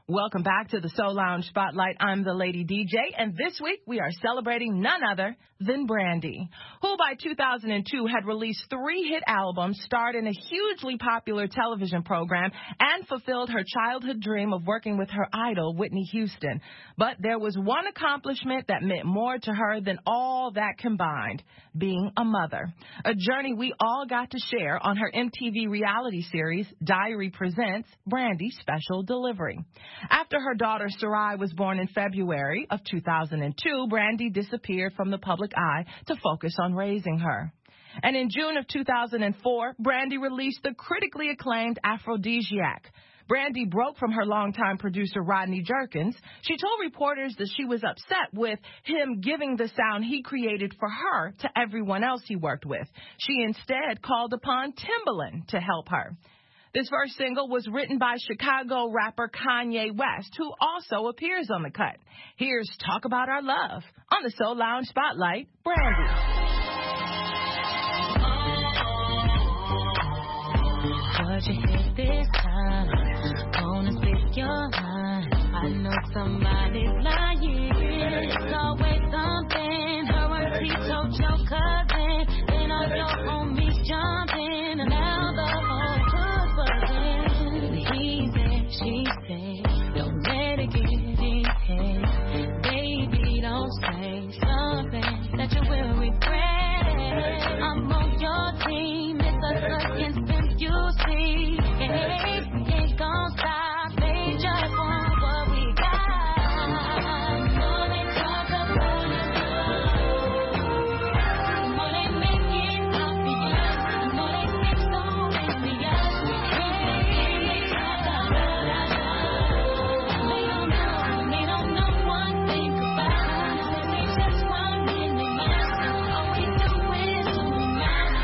Welcome back to the Soul Lounge Spotlight. I'm the Lady DJ, and this week we are celebrating none other than Brandy, who by 2002 had released 3 hit albums, starred in a hugely popular television program, and fulfilled her childhood dream of working with her idol, Whitney Houston. But there was one accomplishment that meant more to her than all that combined, being a mother. A journey we all got to share on her MTV reality series, Diary Presents Brandy's Special Delivery. After her daughter Sarai was born in February of 2002, Brandy disappeared from the public eye to focus on raising her. And in June of 2004, Brandy released the critically acclaimed Aphrodisiac. Brandy broke from her longtime producer Rodney Jerkins. She told reporters that she was upset with him giving the sound he created for her to everyone else he worked with. She instead called upon Timbaland to help her. This first single was written by Chicago rapper Kanye West, who also appears on the cut. Here's Talk About Our Love on the Soul Lounge Spotlight, Brandy. What you hit this time? Wanna speak your mind? I know somebody's lying. It's always something. Her and Pete told your cousin. Then all your homies jumping. And now the whole hood buzzing. He said, she said, don't let it get in head. Baby, don't say something that you will regret. I'm on your team. It's a second since you see. Hey, ain't gon' stop. They just want what we got. More they talk about it, more they make it obvious, more they speak so envious. Hey, they talk about our love. They don't know one thing about it. They just want in the mouth. All we do is remind.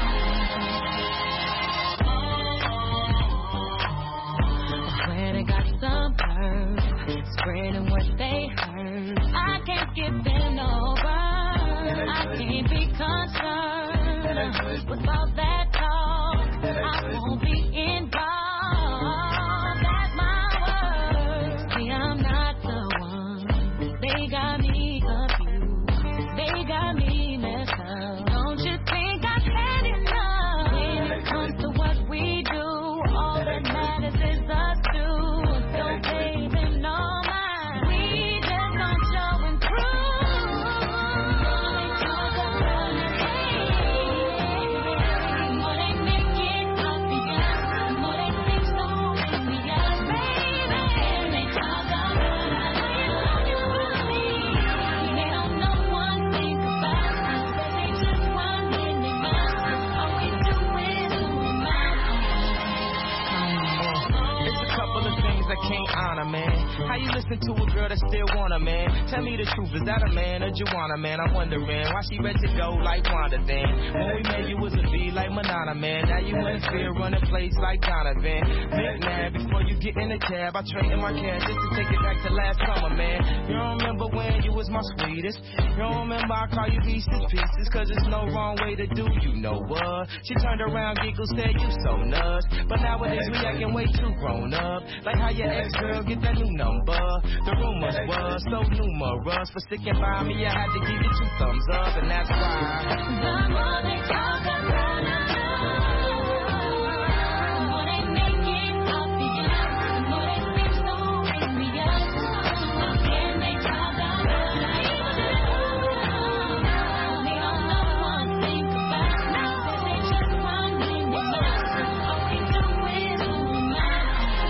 Where they got some birds spreading what they heard. I can't give them over. I can't be concerned with all that talk. I won't be involved. That's my word. See, I'm not the one. They got me confused. They got me messed up. Don't you think I've had enough? When it comes to what we do, all that matters is us two. Don't pay them no mind. We just don't show and prove. More they talk about it, more they make it obvious, more they think so envious, baby. And they talk about me. They don't know one thing about us, but they just want in their mouth. All we do is remind. It's a couple of things I can't honor, man. How you listen to a girl that still want a man? Tell me the truth, is that a man or Juana, man? I'm wondering why she ready to go like Wanda then. When we met you was a V like Madonna, man. Now you in fear, running place like Donovan. McNabb, before you get in the cab, I trade in my cash just to take it back to last summer, man. You don't remember when you was my sweetest? You don't remember I call you pieces, cause there's no wrong way to do, you know what? She turned around, giggled, said you so nuts. But nowadays we acting way too grown up. Like how your ex-girl get that new number. The rumors was so numerous. For sticking by me, I had to give you 2 thumbs up, and that's why. The more they talk about our love, more they make it obvious, more they speak so envious. And they talk about our love. They don't know one thing about us. They just want in their mouth. All we do is remind.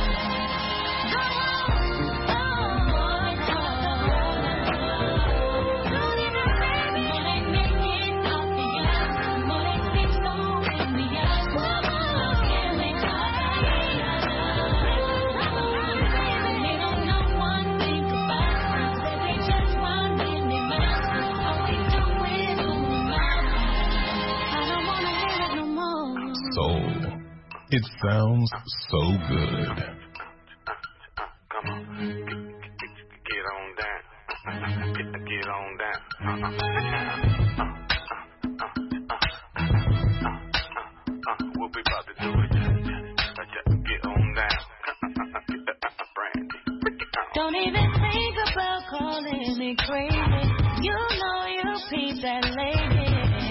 Soul. It sounds so good. Come on, get on down, get on down. What we about to do is get on down. Brandy, break it down. Don't even think about calling me crazy. You know you peep that lady.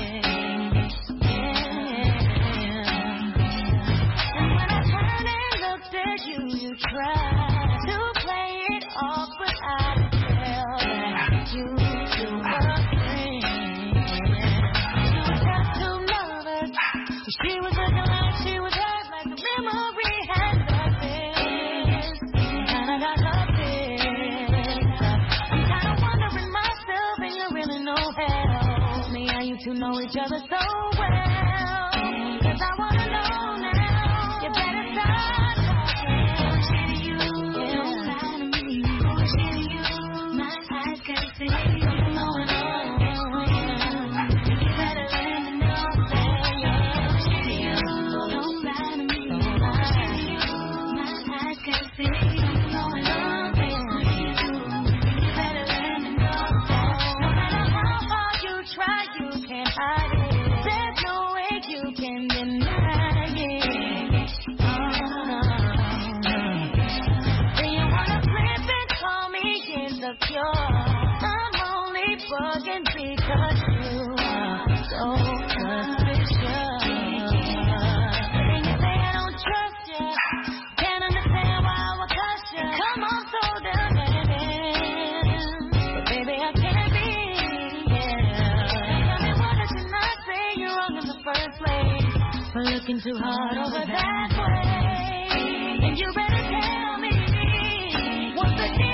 You try to play it off, but I tell that you two were friends. You were just two lovers. She was looking like she was hurt, like the memory had surfaced. Kinda got lost in. I'm kinda wondering myself, and you really know help me how you two know each other so well. 'Cause I wanna know now. You better start. I'm only bugging because you are so suspicious. And you say I don't trust you. Can't understand why I would cuss you. Come on, so demanding. But baby, I can't be. Tell me what did you not say? You're wrong in the first place. For looking too hard over that way. And you better tell me what's the deal.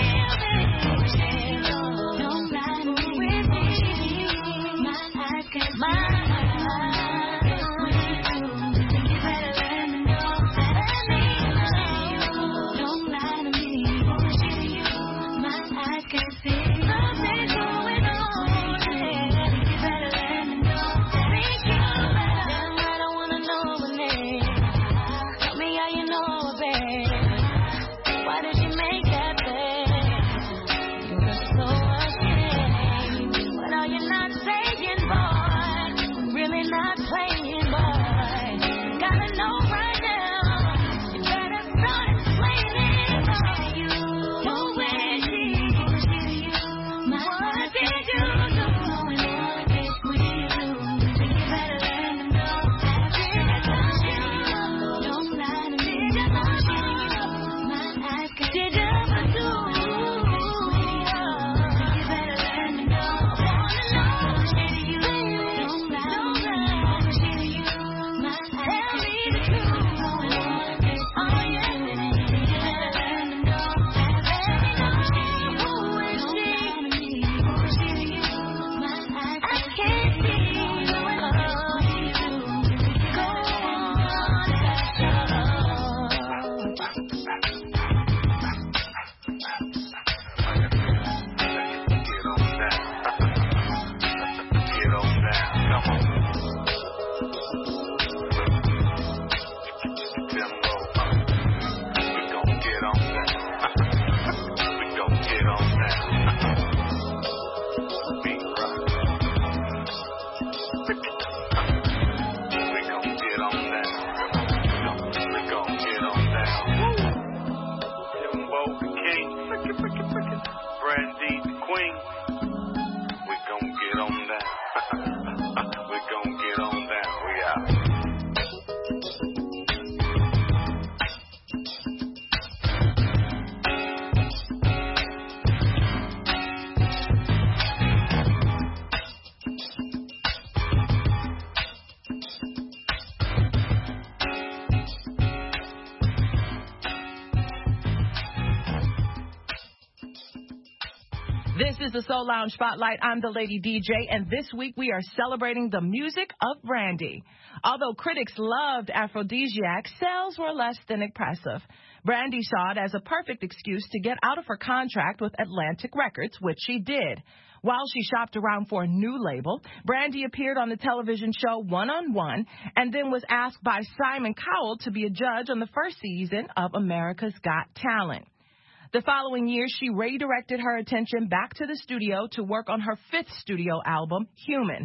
This is the Soul Lounge Spotlight. I'm the Lady DJ, and this week we are celebrating the music of Brandy. Although critics loved Aphrodisiac, sales were less than impressive. Brandy saw it as a perfect excuse to get out of her contract with Atlantic Records, which she did. While she shopped around for a new label, Brandy appeared on the television show One on One and then was asked by Simon Cowell to be a judge on the first season of America's Got Talent. The following year, she redirected her attention back to the studio to work on her fifth studio album, Human.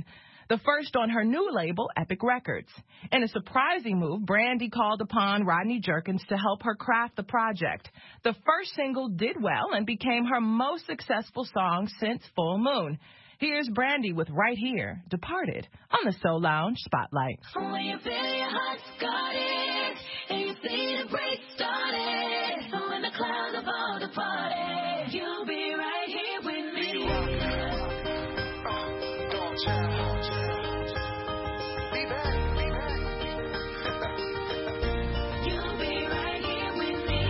the first on her new label, Epic Records. In a surprising move, Brandy called upon Rodney Jerkins to help her craft the project. The first single did well and became her most successful song since Full Moon. Here's Brandy with Right Here, Departed, on the Soul Lounge Spotlight. When you feel your heart's guarded and you see the break started, when the clouds have all departed, you'll be right here with me. You'll be right here with me.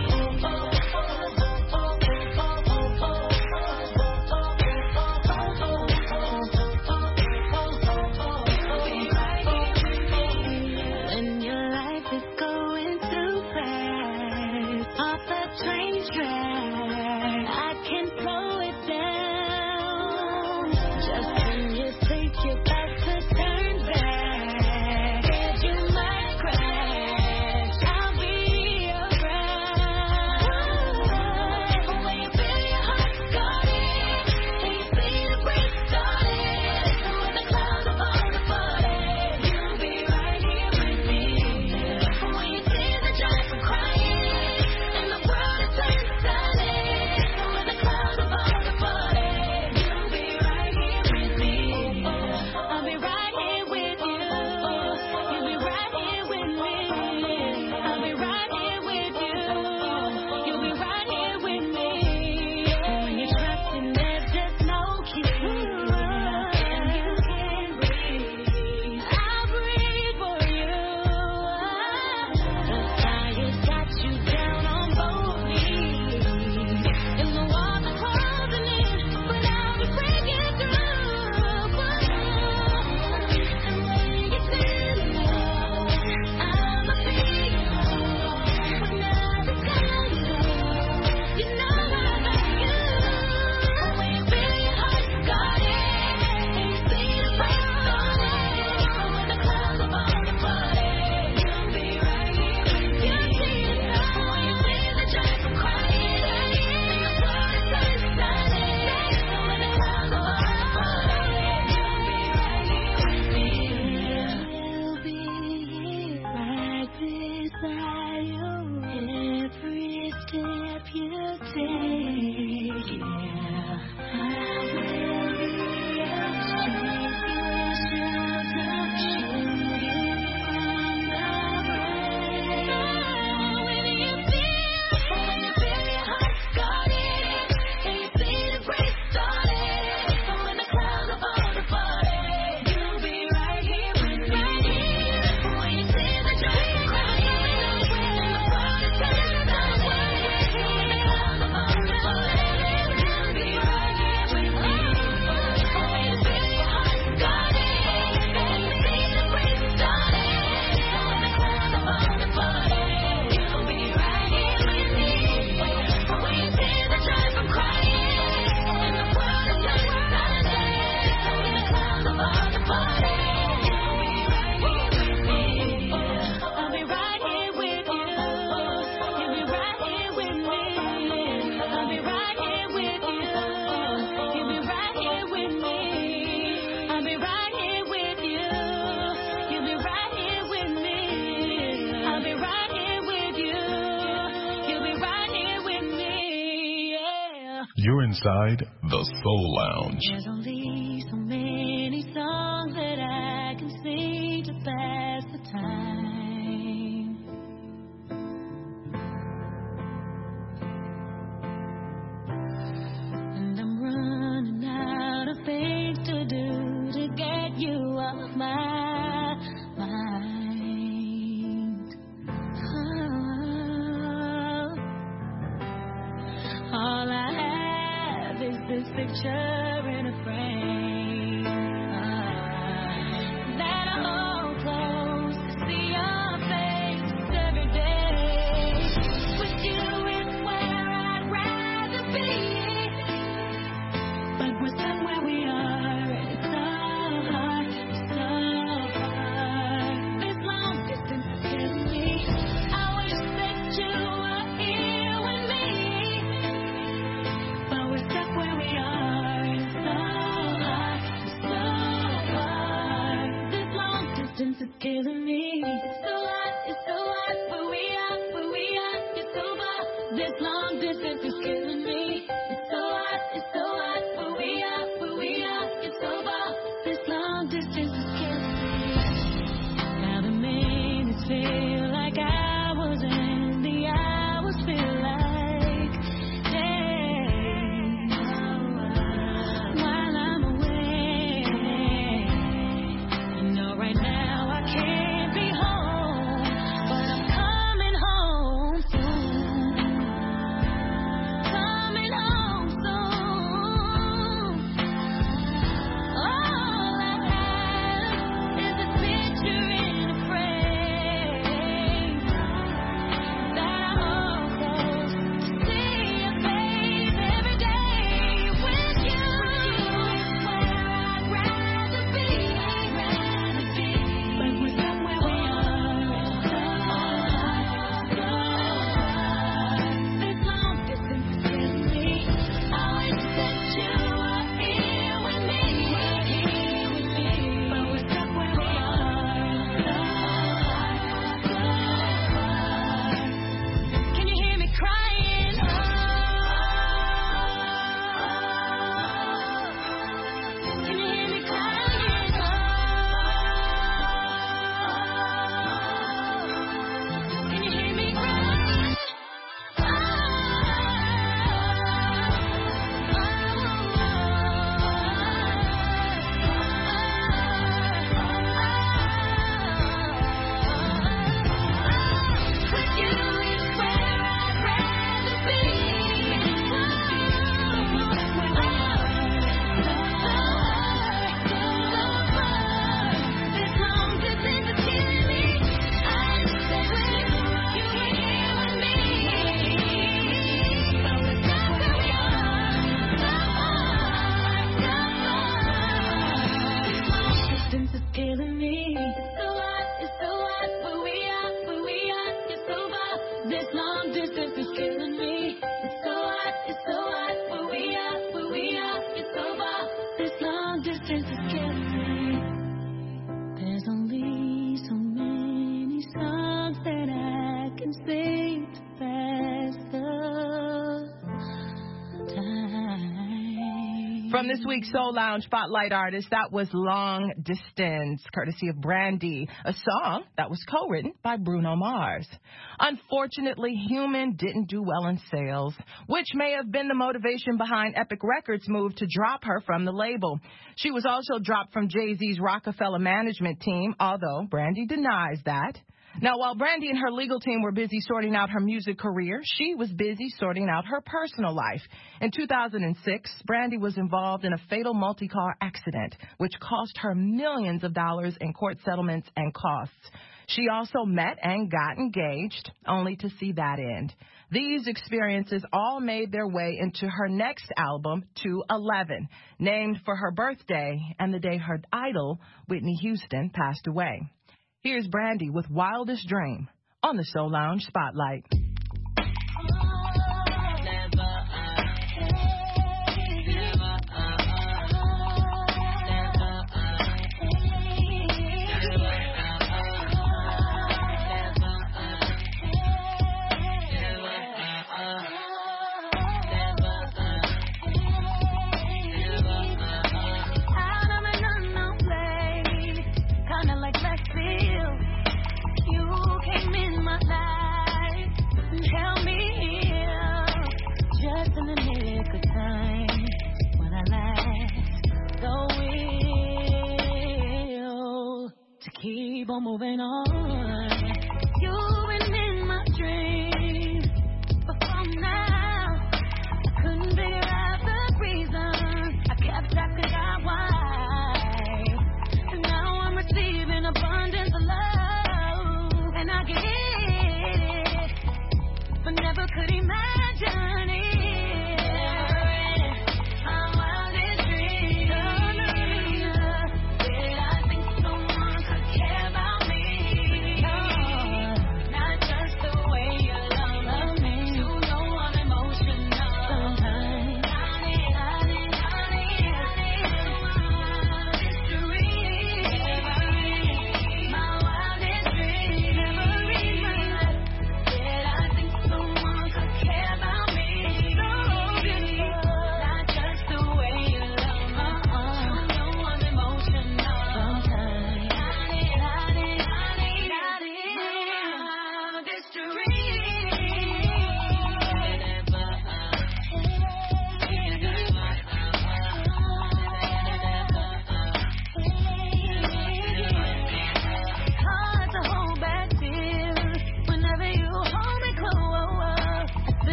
When your life is going too fast, off the train track, I can slow it down. Just when you think you're about to turn back, that you might crash, I'll be around. When you feel your heart guarded and you see the break started, when the clouds are all departed, you'll be right here with me. When you see the giants are crying and the world is turning silent, when the clouds are all departed, you'll be right here with me. I'll be right here with you. You'll be right here with me. I'll be right here with you. You'll be right here with me. When you're trapped and there's just no key, and you can't breathe, I'll breathe for you. The fire's got you down on both knees, and the walls are closing in, but I'll be breaking through. And when you feel low, I'ma be when others come low, you know I love you. When you feel your heart guarded and you see the break started, when the clouds are all departed, you'll be right here with me. When you see the giants are crying and the world is turning silent, when the clouds are all departed, you'll be right here with me. We'll be right beside you every step you take. Yeah, I will be your strength, your shelter, shield you from the rain. When you feel your heart guarded and you see the break started, when the clouds are all departed, you'll be right here with me. When you see the giants crying and the world is turning silent, when the clouds are all departed, you'll be right here with me. When you feel your heart guarded and you see the break started, when the clouds are all departed, you'll be right here with me. When you see the giants are crying and the world is turning silent, when the clouds are all departed, you'll be right here with me. I'll be right here with you. You'll be right here with me. I'll be right here with you. You'll be right here with me. I'll be right here with you. You'll be right here with me. I'll be right here with you. You'll be right here with me. Yeah. You're inside the Soul Lounge. There's only so many songs that I can sing to pass the time. And I'm running out of things to do to get you off my mind. All I have is this picture in a frame that I hold close to see your face every day. With you is where I'd rather be, but we're stuck where we are, and it's so hard, so hard. This long distance is killing me. I wish that you were here with me, but we're stuck where we are, and it's so hard, distance is killing me. It's so hot, where we are, it's over. This long distance is killing me. Now the minutes feel like hours and the hours feel like days. While I'm away, I know right now I can't be home, but I'm coming home soon. Coming home soon. All I have is a picture in a frame that I hold close to see your face every day. With you is where I'd rather be. But we're stuck where we are. This long distance is killing me. I wish that you were here with me. But we're stuck where we are. Can you hear me crying? Can you hear me crying? Can you hear me crying? With you is where I'd rather be. This long distance is killing me. I said with you were here with me. But we're stuck where we are. This long distance is killing me. It's so hot, where we are, it's over. This long distance is killing me. It's so hot, where we are, it's over. This long distance is killing me. There's only so many songs that I can sing to pass the time. From this week's Soul Lounge Spotlight artist, that was Long Distance, courtesy of Brandy, a song that was co-written by Bruno Mars. Unfortunately, Human didn't do well in sales, which may have been the motivation behind Epic Records' move to drop her from the label. She was also dropped from Jay-Z's Rockefeller management team, although Brandy denies that. Now, while Brandy and her legal team were busy sorting out her music career, she was busy sorting out her personal life. In 2006, Brandy was involved in a fatal multi-car accident, which cost her millions of dollars in court settlements and costs. She also met and got engaged, only to see that end. These experiences all made their way into her next album, 211, named for her birthday and the day her idol, Whitney Houston, passed away. Here's Brandy with Wildest Dream on the Soul Lounge Spotlight. Keep on moving on. You've been in my dreams, but for now, I couldn't figure out the reason. I kept asking God why, and now I'm receiving abundance of love, and I get it, but never could imagine it. Did I think someone could care about me?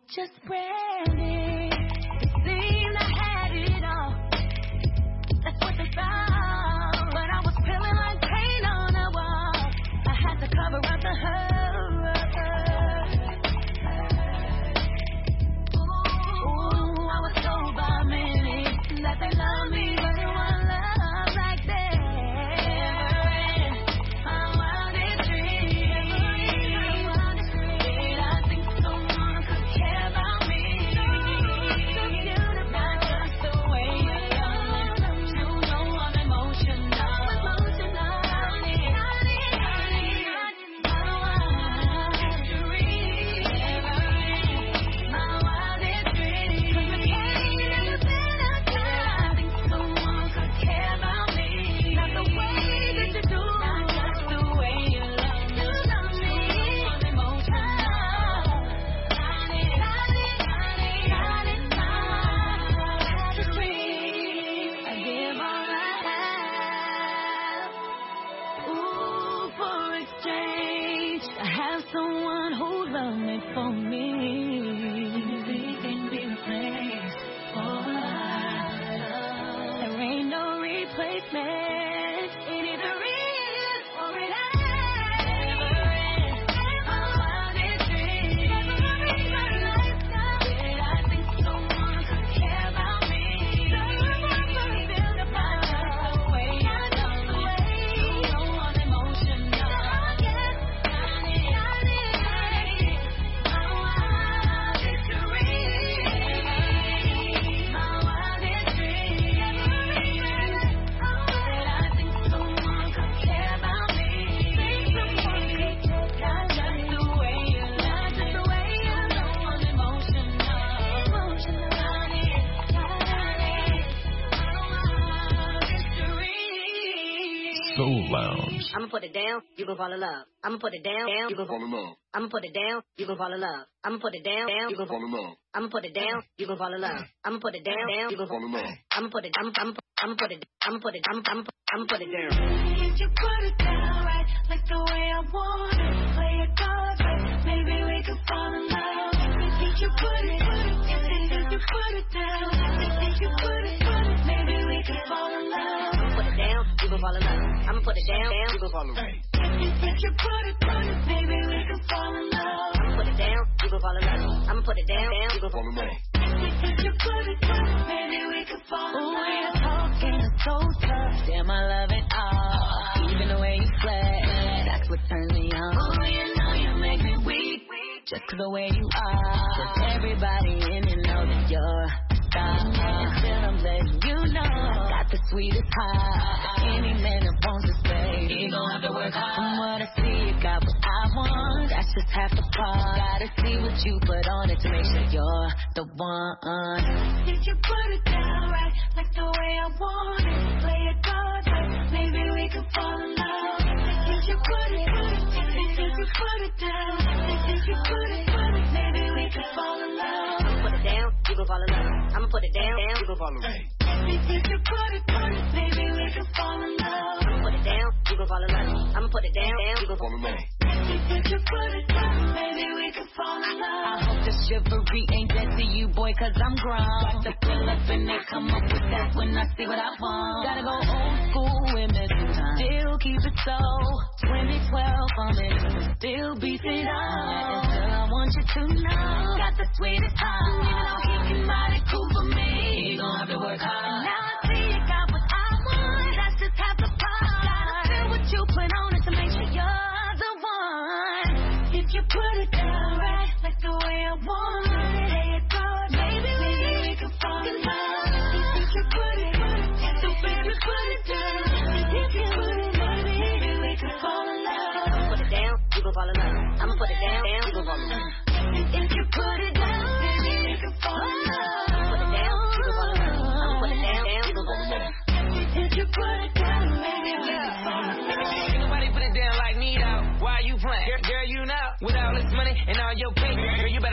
just Brandy. It seemed I had it all. That's what they thought. But I was feeling like paint on a wall. I had to cover up the hurt. Ooh, I was told by many that they love me, but they want love like that. My wildest dream. Did I think someone could care about me? Not just the way you love. You know I'm emotional. My wildest dream. My wildest dream. Did I think someone could care about me? Not the way that you do. Not just the way you love me. I'm emotional. I give all I have. Ooh, for exchange, I have someone who loves me for me. We can be replaced for life. There ain't no replacement. It either is or it ain't. My wildest dream. Did I think someone could care about me? Not just the way you love me. You know I'm emotional. My wildest dream. My wildest dream. Did I think someone could care about me? Not just the way you love me. You know I'm emotional. Soul Lounge. I'ma put it down, you gon' fall in love. I'ma put it down, you gon' fall in love. I'ma put it down, you gon' fall in love. I'ma put it down, you gon' fall in love. I'ma put it down, you gon' fall in love. I'ma put it down, you gon' fall in love. I'ma put it down. If you put it down right, like the way I want it, play it cards right, maybe we could fall in love. If you put it down, maybe we could fall in love. I'ma put it down, you gon' fall in love. I'ma put it down, you gon' fall in love. If you put it down, maybe we could fall in love. I'ma put it down, you gon' fall in love. I'ma put it down, you gon' fall in love. If you put it down, maybe we could fall in love. We're talking so tough. Damn, I love it all. Even the way you flex, that's what turns me on. Oh, you know you make me weak, just 'cause the way you are. Everybody in it know that you're a star. Until I'm letting you know, I got the sweetest heart. Any man that wants to stay, he gon' have to work hard. From what I see, you got what I want. That's just half the part. Gotta see what you put on it to make sure you're the one. If you put it down right, like the way I want it, play it cards right, maybe we could fall in love. If you put it down, maybe we could fall in love. I'ma put it down, you gon' fall in love. I'ma put it down, you gon' fall in love. If you put it down, maybe we could fall in love. I'ma put it down, you gon' fall in love. I'ma put it down, you gon' fall in love. If you put it down, maybe we could fall in love. I hope the chivalry ain't dead to you, boy, 'cause I'm grown. Got the fill up and they come up with that when I see what I want. Gotta go old school with me, still keep it so. 2012 on it, still beat it up. Until I want you to know, got the sweetest heart. Even though he can mighty cool for me, he gon' have to work hard. And now I see you got what I want. That's just half the part. Gotta feel what you put on it to make sure you're the one. If you put it down right, like the way I want it, lay it down, maybe we could fall in love. If you put it down, so baby put it down. If you put it down, maybe we could fall in love. I'ma put it down, you gon' fall in love. I'ma put it down, you gon' fall in love. If you put it down, maybe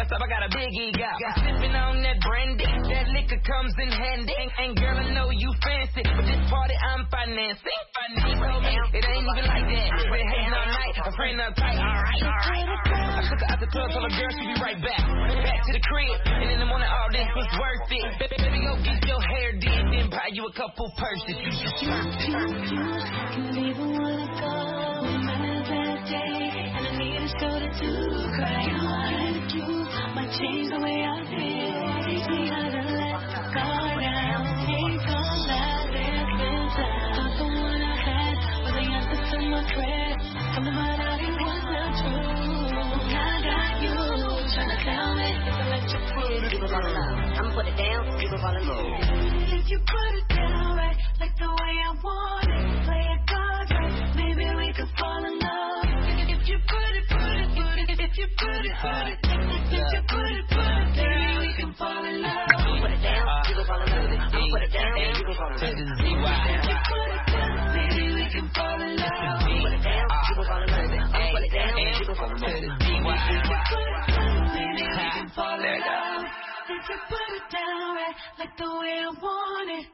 glass up, I got a big ego. Sipping on that brandy, that liquor comes in handy. And girl, I know you fancy, but this party I'm financing. She told me it ain't even like that. Been hating all night, a friend uptight. Alright. I took her out the club, told her girl she be right back. Back to the crib, and in the morning all this was worth it. Baby, go get your hair did, then buy you a couple purses. You can leave wanna go. I'm having a bad day, and I need a shoulder to cry on. You might change the way I feel. Teach me how to let go now. Ain't gonna lie, there's been times. Thought the one I had was the answer to my prayer. Come to find out it was not true. I got you trying to tell me if I let you put it. You gon' fall in love. I'ma put it down, you gon' fall in love. If you put it down right, like the way I want it, play it God right, maybe we could fall in love. If you put it, if you put it, maybe we can fall in love. I'ma put it down, you gon' fall in love. I'ma put it down, you gon' fall in love. If you put it down, maybe we can fall in love. I'ma put it down, you gon' fall in love. I'ma put it down, you gon' fall in love. If you put it down, maybe we can fall in love. If you put it down right, like the way I want it.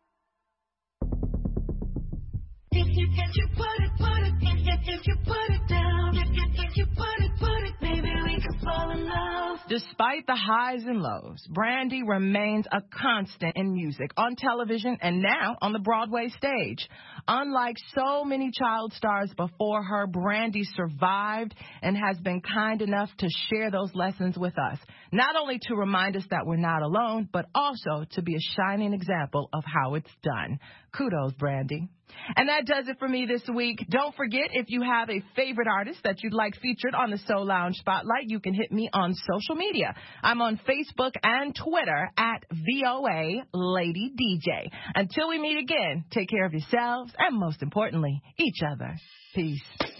If you put it down, if you put it, maybe we can fall in love. Despite the highs and lows, Brandy remains a constant in music, on television, and now on the Broadway stage. Unlike so many child stars before her, Brandy survived and has been kind enough to share those lessons with us, not only to remind us that we're not alone, but also to be a shining example of how it's done. Kudos, Brandy. And that does it for me this week. Don't forget, if you have a favorite artist that you'd like featured on the Soul Lounge Spotlight, you can hit me on social media. I'm on Facebook and Twitter at VOA Lady DJ. Until we meet again, take care of yourselves and, most importantly, each other. Peace.